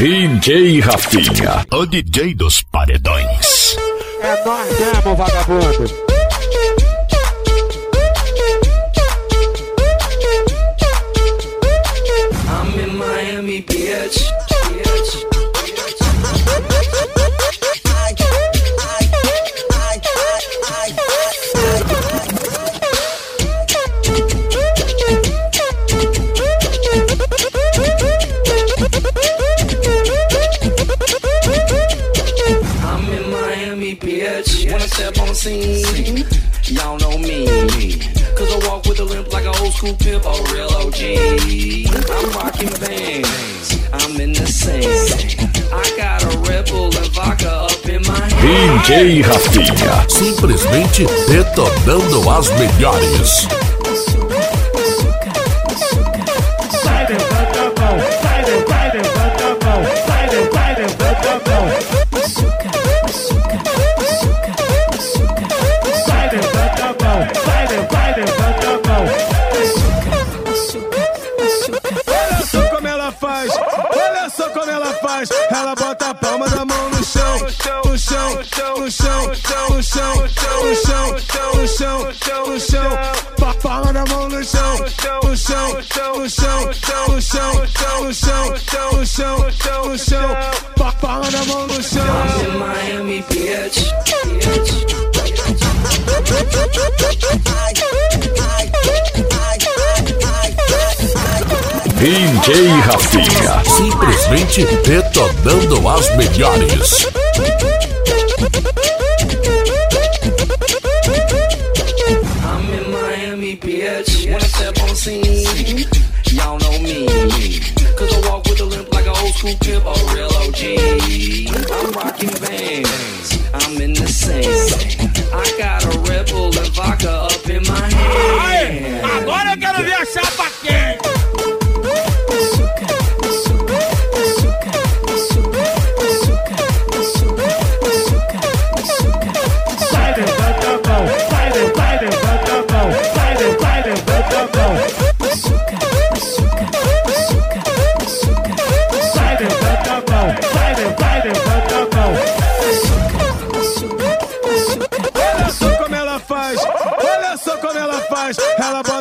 DJ Rafinha, o DJ dos paredões. É nóis mesmo, vagabundo. I'm in Miami, bitch. When I step on the scene, y'all know me. Cause I walk with a limp like an old school pimp, a real OG. I'm rocking bands, I'm in the scene. I got a Red Bull and vodka up in my hand. DJ Rafinha, simplesmente detonando as melhores. Vai, levanta a mão, vai, levanta a mão, vai, levanta a mão. Olha só como ela faz. Ela bota a palma da mão no chão, no chão, no chão, no chão, no chão, no chão, no chão. Palma da mão no chão, no chão, no chão, no chão, no chão, no chão, no chão. Palma da mão no chão. I'm in Miami, bitch. DJ Rafinha, simplesmente detonando as melhores. I'm in Miami, bitch. When I step on the scene, y'all know me. Cause I walk with a limp like an old school pimp, a real OG. I'm rocking bands, I'm in the scene. I got a Red Bull and vodka up in my hand. Agora eu quero ver a chapa quente. Olha só como ela faz. Ela